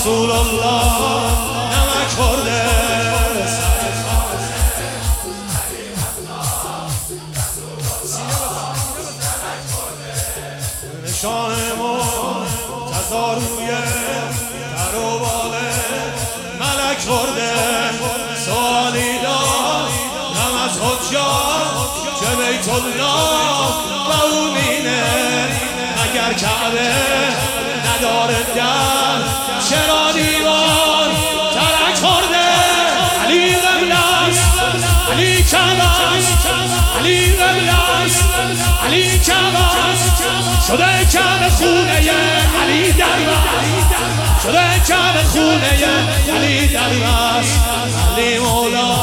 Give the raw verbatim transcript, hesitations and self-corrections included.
رسول الله نمک خورده نشان منتظر روی در و باله ملک خورده سوالی دارم از حجاج که بیت الله و اونینه مگر کعبه نداره در چرا دیوار ترک خورده علی قبله است علی کعبه است علی قبله است علی کعبه است شده کعبه خونه علی دربست شده کعبه خونه علی دربست علی مولا